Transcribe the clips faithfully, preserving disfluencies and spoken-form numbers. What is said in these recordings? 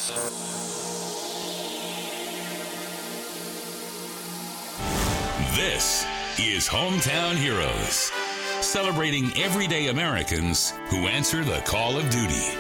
This is Hometown Heroes, celebrating everyday Americans who answer the call of duty.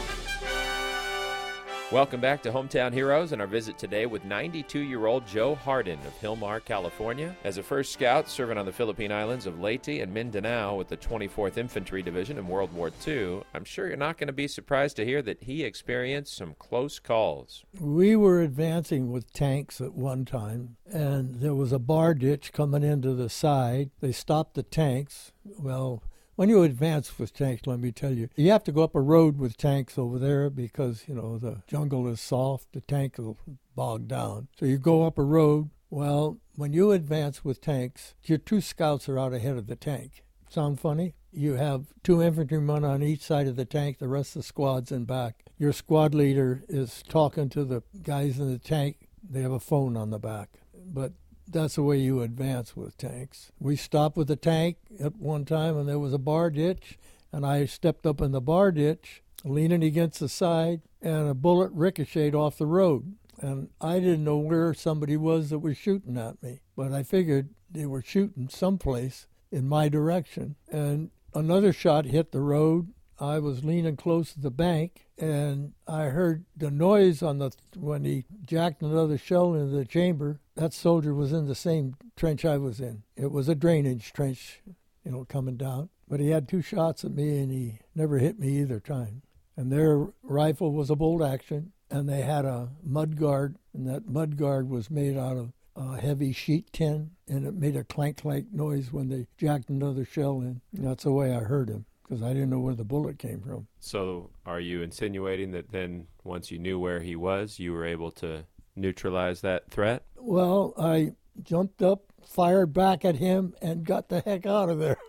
Welcome back to Hometown Heroes and our visit today with ninety-two-year-old Joe Hardin of Hilmar, California. As a first scout serving on the Philippine Islands of Leyte and Mindanao with the twenty-fourth Infantry Division in World War Two, I'm sure you're not going to be surprised to hear that he experienced some close calls. We were advancing with tanks at one time, and there was a bar ditch coming into the side. They stopped the tanks. Well, when you advance with tanks, let me tell you, you have to go up a road with tanks over there because, you know, the jungle is soft, the tank will bog down. So you go up a road. Well, when you advance with tanks, your two scouts are out ahead of the tank. Sound funny? You have two infantrymen on each side of the tank, the rest of the squad's in back. Your squad leader is talking to the guys in the tank. They have a phone on the back. But that's the way you advance with tanks. We stopped with the tank at one time, and there was a bar ditch, and I stepped up in the bar ditch, leaning against the side, and a bullet ricocheted off the road. And I didn't know where somebody was that was shooting at me, but I figured they were shooting someplace in my direction. And another shot hit the road. I was leaning close to the bank, and I heard the noise on the when he jacked another shell into the chamber. That soldier was in the same trench I was in. It was a drainage trench, you know, coming down. But he had two shots at me, and he never hit me either time. And their rifle was a bolt action, and they had a mud guard, and that mud guard was made out of uh, heavy sheet tin, and it made a clank-clank noise when they jacked another shell in. And that's the way I heard him, because I didn't know where the bullet came from. So are you insinuating that then once you knew where he was, you were able to neutralize that threat? Well, I jumped up, fired back at him, and got the heck out of there.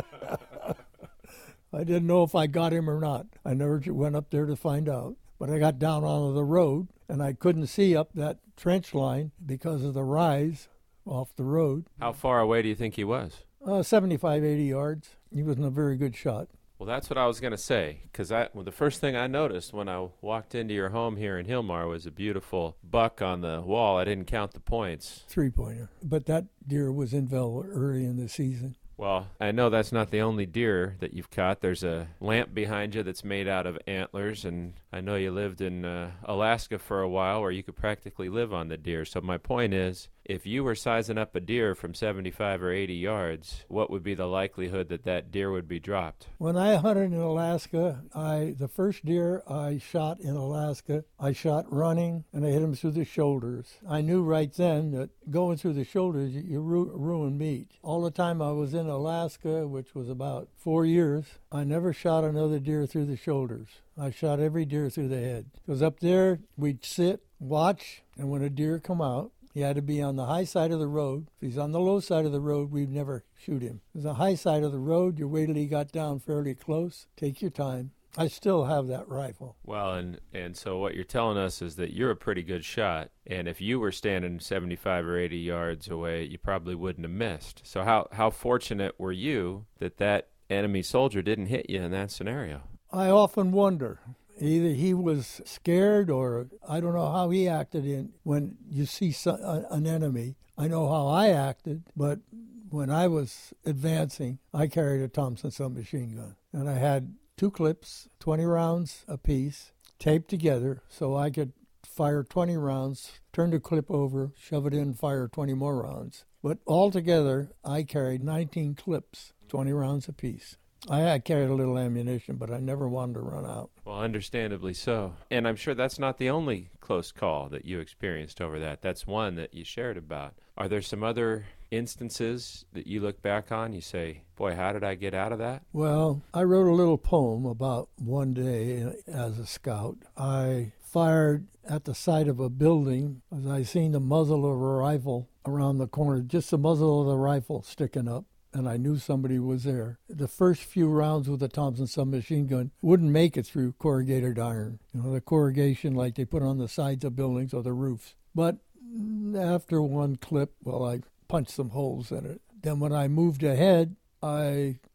I didn't know if I got him or not. I never went up there to find out. But I got down onto the road, and I couldn't see up that trench line because of the rise off the road. How far away do you think he was? Uh, seventy-five, eighty yards. He wasn't a very good shot. Well, that's what I was going to say, because I, well, the first thing I noticed when I walked into your home here in Hilmar was a beautiful buck on the wall. I didn't count the points. Three-pointer. But that deer was in Vel early in the season. Well, I know that's not the only deer that you've caught. There's a lamp behind you that's made out of antlers, and I know you lived in uh, Alaska for a while where you could practically live on the deer. So my point is, if you were sizing up a deer from seventy-five or eighty yards, what would be the likelihood that that deer would be dropped? When I hunted in Alaska, I the first deer I shot in Alaska, I shot running, and I hit him through the shoulders. I knew right then that going through the shoulders, you, you ru- ruin meat. All the time I was in Alaska, which was about four years, I never shot another deer through the shoulders. I shot every deer through the head. Because up there, we'd sit, watch, and when a deer come out, he had to be on the high side of the road. If he's on the low side of the road, we'd never shoot him. If the high side of the road, you wait till he got down fairly close. Take your time. I still have that rifle. Well, and, and so what you're telling us is that you're a pretty good shot, and if you were standing seventy-five or eighty yards away, you probably wouldn't have missed. So how, how fortunate were you that that enemy soldier didn't hit you in that scenario? I often wonder. Either he was scared or I don't know how he acted in when you see so, uh, an enemy. I know how I acted, but when I was advancing, I carried a Thompson submachine gun. And I had two clips, twenty rounds apiece, taped together so I could fire twenty rounds, turn the clip over, shove it in, fire twenty more rounds. But altogether, I carried nineteen clips, twenty rounds apiece. I had carried a little ammunition, but I never wanted to run out. Well, understandably so. And I'm sure that's not the only close call that you experienced over that. That's one that you shared about. Are there some other instances that you look back on, you say, boy, how did I get out of that? Well, I wrote a little poem about one day as a scout. I fired at the side of a building as I seen the muzzle of a rifle around the corner, just the muzzle of the rifle sticking up. And I knew somebody was there. The first few rounds with the Thompson submachine gun wouldn't make it through corrugated iron. You know, the corrugation like they put on the sides of buildings or the roofs. But after one clip, well, I punched some holes in it. Then when I moved ahead, I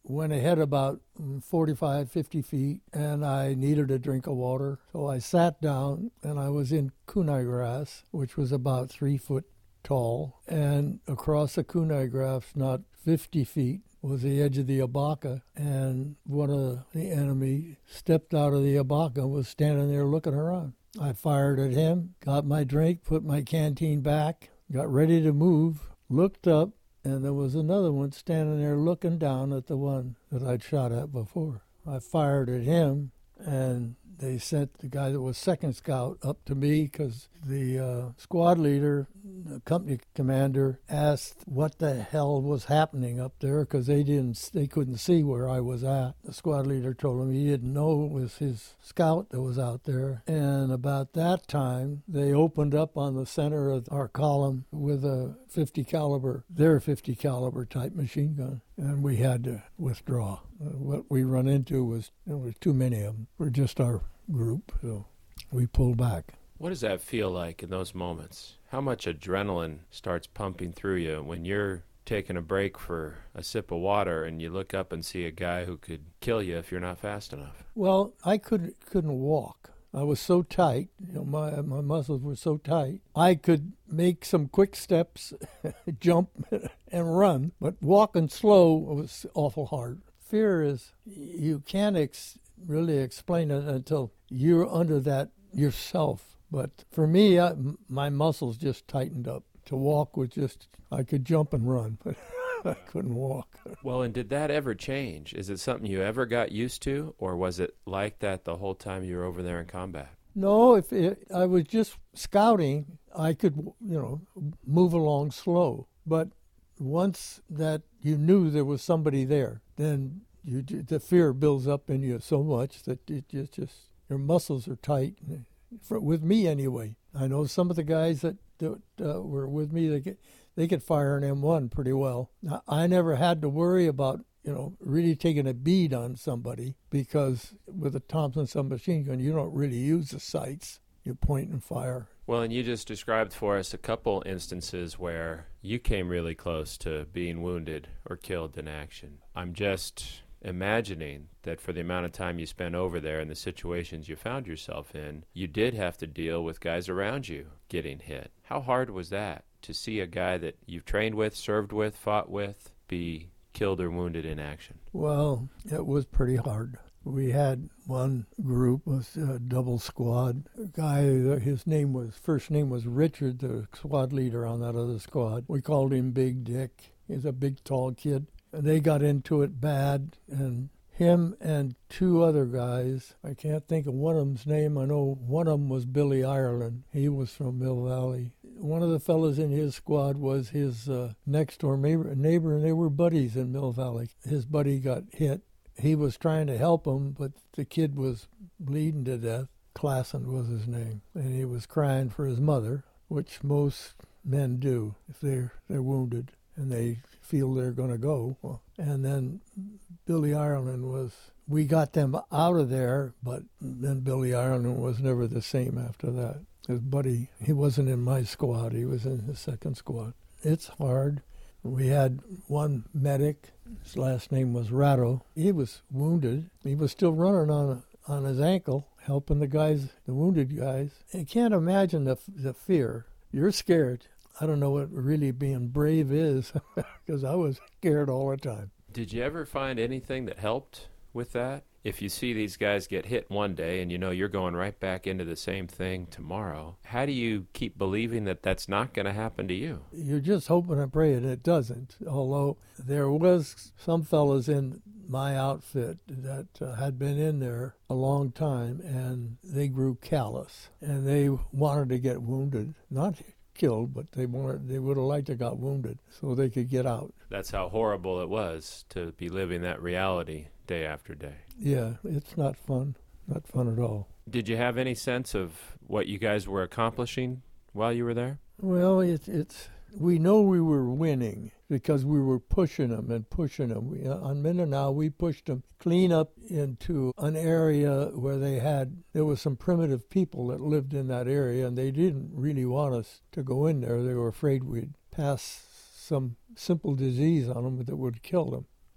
went ahead about forty-five, fifty feet, and I needed a drink of water. So I sat down, and I was in kunai grass, which was about three foot tall. And across the kunai grass, not fifty feet, was the edge of the Abaca. And one of the enemy stepped out of the Abaca and was standing there looking around. I fired at him, got my drink, put my canteen back, got ready to move, looked up, and there was another one standing there looking down at the one that I'd shot at before. I fired at him, and they sent the guy that was second scout up to me because the uh, squad leader, the company commander, asked what the hell was happening up there because they didn't, they couldn't see where I was at. The squad leader told him he didn't know it was his scout that was out there. And about that time, they opened up on the center of our column with a fifty caliber, their fifty caliber type machine gun, and we had to withdraw. What we run into was there was too many of them for just our group, so we pulled back. What does that feel like in those moments? How much adrenaline starts pumping through you when you're taking a break for a sip of water and you look up and see a guy who could kill you if you're not fast enough? Well, I couldn't couldn't walk. I was so tight, you know, my my muscles were so tight. I could make some quick steps, jump, and run, but walking slow was awful hard. Fear is, you can't ex- really explain it until you're under that yourself. But for me, I, my muscles just tightened up. To walk was just, I could jump and run, but I couldn't walk. Well, and did that ever change? Is it something you ever got used to, or was it like that the whole time you were over there in combat? No, if it, I was just scouting, I could, you know, move along slow. But once that you knew there was somebody there, then you, the fear builds up in you so much that it just, just your muscles are tight. For, with me anyway. I know some of the guys that, that uh, were with me, they could, they could fire an M one pretty well. Now, I never had to worry about, you know, really taking a bead on somebody because with a Thompson submachine gun, you don't really use the sights. You point and fire. Well, and you just described for us a couple instances where you came really close to being wounded or killed in action. I'm just imagining that for the amount of time you spent over there and the situations you found yourself in, you did have to deal with guys around you getting hit. How hard was that to see a guy that you've trained with, served with, fought with, be killed or wounded in action? Well, it was pretty hard. We had one group, was a double squad. A guy, his name was, first name was Richard, the squad leader on that other squad. We called him Big Dick. He's a big, tall kid. And they got into it bad, and him and two other guys, I can't think of one of them's name. I know one of them was Billy Ireland. He was from Mill Valley. One of the fellows in his squad was his uh, next-door neighbor, neighbor, and they were buddies in Mill Valley. His buddy got hit. He was trying to help him, but the kid was bleeding to death. Klassen was his name, and he was crying for his mother, which most men do if they're, they're wounded and they feel they're going to go. And then Billy Ireland was, we got them out of there, but then Billy Ireland was never the same after that. His buddy, he wasn't in my squad, he was in the second squad. It's hard. We had one medic, his last name was Ratto. He was wounded. He was still running on on his ankle, helping the guys, the wounded guys. You can't imagine the the fear. You're scared. I don't know what really being brave is, because I was scared all the time. Did you ever find anything that helped with that? If you see these guys get hit one day and you know you're going right back into the same thing tomorrow, how do you keep believing that that's not going to happen to you? You're just hoping and praying it doesn't, although there was some fellas in my outfit that uh, had been in there a long time, and they grew callous, and they wanted to get wounded, not killed, but they wanted, they would have liked to got wounded so they could get out. That's how horrible it was to be living that reality day after day. Yeah, it's not fun. Not fun at all. Did you have any sense of what you guys were accomplishing while you were there? Well, it, it's we know we were winning because we were pushing them and pushing them. We, on Mindanao, we pushed them clean up into an area where they had, there was some primitive people that lived in that area, and they didn't really want us to go in there. They were afraid we'd pass some simple disease on them that would kill them.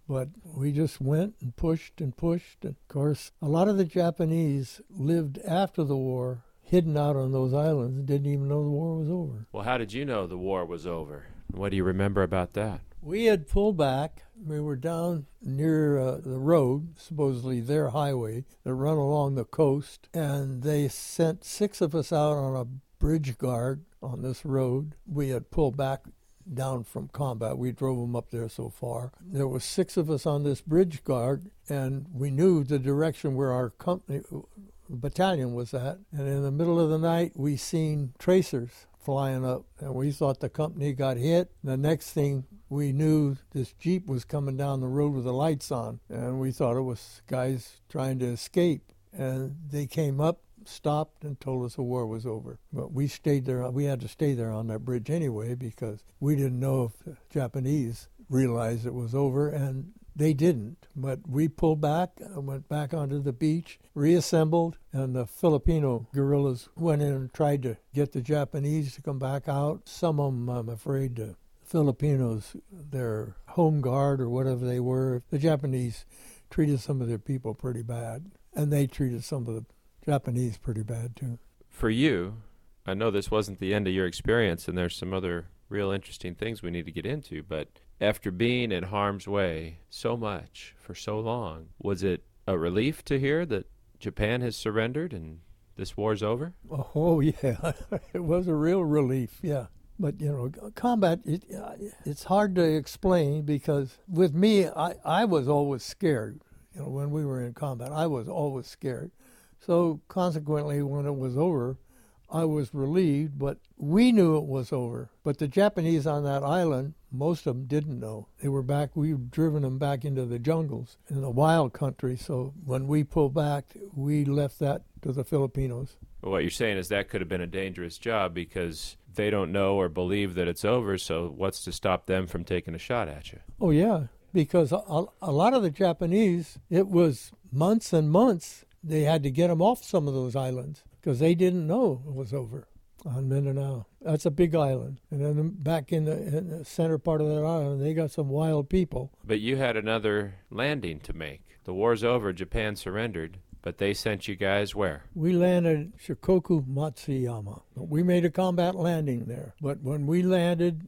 But we just went and pushed and pushed. And of course, a lot of the Japanese lived after the war, hidden out on those islands, and didn't even know the war was over. Well, how did you know the war was over? What do you remember about that? We had pulled back. We were down near uh, the road, supposedly their highway, that run along the coast, and they sent six of us out on a bridge guard on this road. We had pulled back down from combat. We drove them up there so far. There were six of us on this bridge guard, and we knew the direction where our company battalion was at. And in the middle of the night, we seen tracers flying up, and we thought the company got hit. The next thing we knew, this Jeep was coming down the road with the lights on, and we thought it was guys trying to escape. And they came up, stopped, and told us the war was over. But we stayed there. We had to stay there on that bridge anyway, because we didn't know if the Japanese realized it was over, and they didn't. But we pulled back, went back onto the beach, reassembled, and the Filipino guerrillas went in and tried to get the Japanese to come back out. Some of them, I'm afraid, the Filipinos, their home guard or whatever they were, the Japanese treated some of their people pretty bad, and they treated some of the Japanese pretty bad too. For you, I know this wasn't the end of your experience, and there's some other real interesting things we need to get into, but after being in harm's way so much for so long, was it a relief to hear that Japan has surrendered and this war's over? Oh, yeah. It was a real relief, yeah. But, you know, combat, it, it's hard to explain, because with me, I, I was always scared. You know, when we were in combat, I was always scared. So consequently, when it was over, I was relieved, but we knew it was over. But the Japanese on that island, most of them didn't know. They were back, we'd driven them back into the jungles, in the wild country. So when we pulled back, we left that to the Filipinos. Well, what you're saying is that could have been a dangerous job, because they don't know or believe that it's over, so what's to stop them from taking a shot at you? Oh, yeah, because a, a lot of the Japanese, it was months and months they had to get them off some of those islands, because they didn't know it was over on Mindanao. That's a big island. And then back in the, in the center part of that island, they got some wild people. But you had another landing to make. The war's over, Japan surrendered, but they sent you guys where? We landed at Shikoku Matsuyama. We made a combat landing there. But when we landed,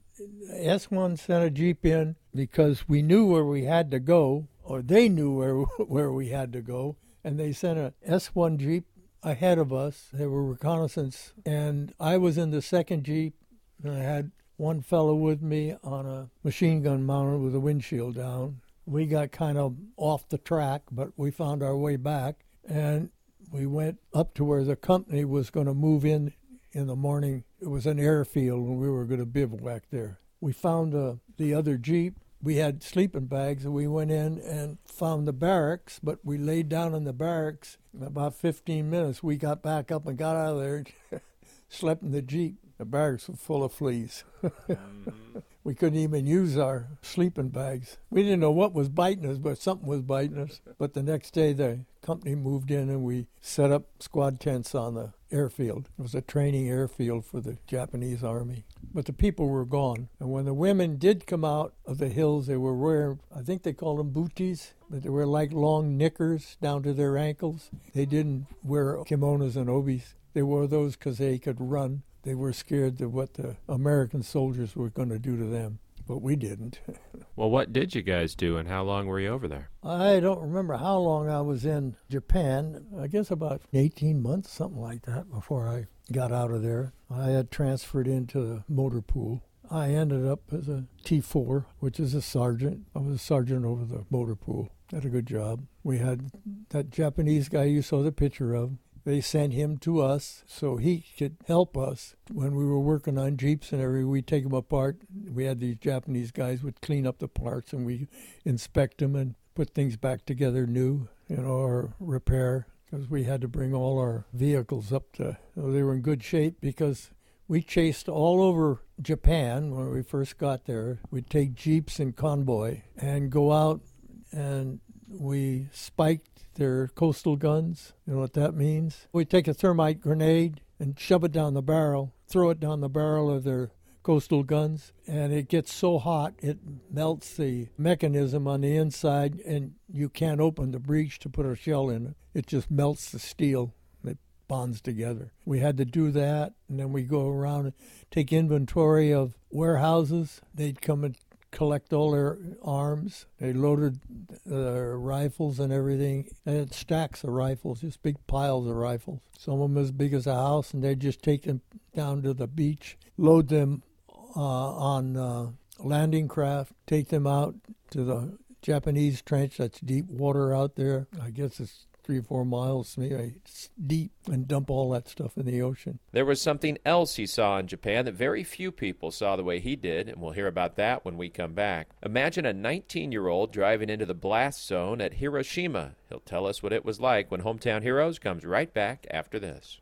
S one sent a Jeep in, because we knew where we had to go, or they knew where where we had to go, and they sent a S one Jeep ahead of us. They were reconnaissance, and I was in the second Jeep, and I had one fellow with me on a machine gun mounted with a windshield down. We got kind of off the track, but we found our way back, and we went up to where the company was going to move in in the morning. It was an airfield, and we were going to bivouac there. We found uh, the other Jeep. We had sleeping bags, and we went in and found the barracks, but we laid down in the barracks. In about fifteen minutes, we got back up and got out of there, slept in the Jeep. The barracks were full of fleas. Mm-hmm. We couldn't even use our sleeping bags. We didn't know what was biting us, but something was biting us. But the next day, the company moved in, and we set up squad tents on the airfield. It was a training airfield for the Japanese army. But the people were gone. And when the women did come out of the hills, they were wearing, I think they called them booties, but they were like long knickers down to their ankles. They didn't wear kimonos and obis. They wore those because they could run. They were scared of what the American soldiers were going to do to them, but we didn't. Well, what did you guys do, and how long were you over there? I don't remember how long I was in Japan. I guess about eighteen months, something like that, before I got out of there. I had transferred into the motor pool. I ended up as a T four, which is a sergeant. I was a sergeant over the motor pool. Had a good job. We had that Japanese guy you saw the picture of. They sent him to us so he could help us. When we were working on Jeeps and everything, we'd take them apart. We had these Japanese guys would clean up the parts, and we inspect them and put things back together new, you know, or repair, because we had to bring all our vehicles up to, you know, they were in good shape, because we chased all over Japan when we first got there. We'd take Jeeps and convoy and go out, and we spiked their coastal guns. You know what that means? We'd take a thermite grenade and shove it down the barrel, throw it down the barrel of their coastal guns, and it gets so hot it melts the mechanism on the inside, and you can't open the breech to put a shell in it. It just melts the steel. It bonds together. We had to do that, and then we go around and take inventory of warehouses. They'd come and collect all their arms. They loaded their rifles and everything. They had stacks of rifles, just big piles of rifles. Some of them as big as a house, and they'd just take them down to the beach, load them uh, on uh, landing craft, take them out to the Japanese trench. That's deep water out there. I guess it's three or four miles, maybe it's deep, and dump all that stuff in the ocean. There was something else he saw in Japan that very few people saw the way he did, and we'll hear about that when we come back. Imagine a nineteen-year-old driving into the blast zone at Hiroshima. He'll tell us what it was like when Hometown Heroes comes right back after this.